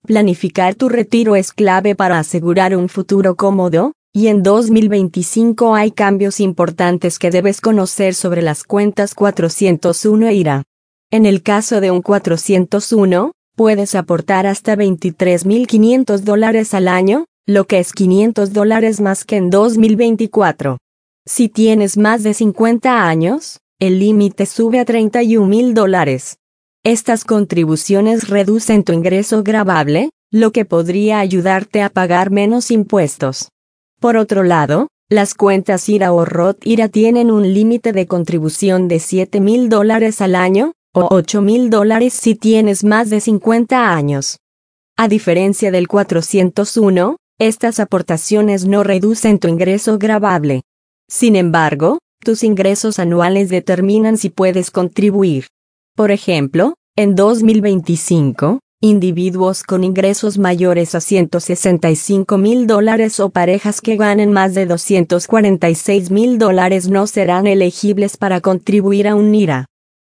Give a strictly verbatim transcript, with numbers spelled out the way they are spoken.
Planificar tu retiro es clave para asegurar un futuro cómodo, y en dos mil veinticinco hay cambios importantes que debes conocer sobre las cuentas cuatrocientos uno e I R A. En el caso de un cuatrocientos uno, puedes aportar hasta veintitrés mil quinientos dólares al año, lo que es quinientos dólares más que en dos mil veinticuatro. Si tienes más de cincuenta años, el límite sube a treinta y un mil dólares. Estas contribuciones reducen tu ingreso gravable, lo que podría ayudarte a pagar menos impuestos. Por otro lado, las cuentas I R A o Roth I R A tienen un límite de contribución de siete mil dólares al año, o ocho mil dólares si tienes más de cincuenta años. A diferencia del cuatrocientos uno, estas aportaciones no reducen tu ingreso gravable. Sin embargo, tus ingresos anuales determinan si puedes contribuir. Por ejemplo, en dos mil veinticinco, individuos con ingresos mayores a ciento sesenta y cinco mil dólares o parejas que ganen más de doscientos cuarenta y seis mil dólares no serán elegibles para contribuir a un I R A.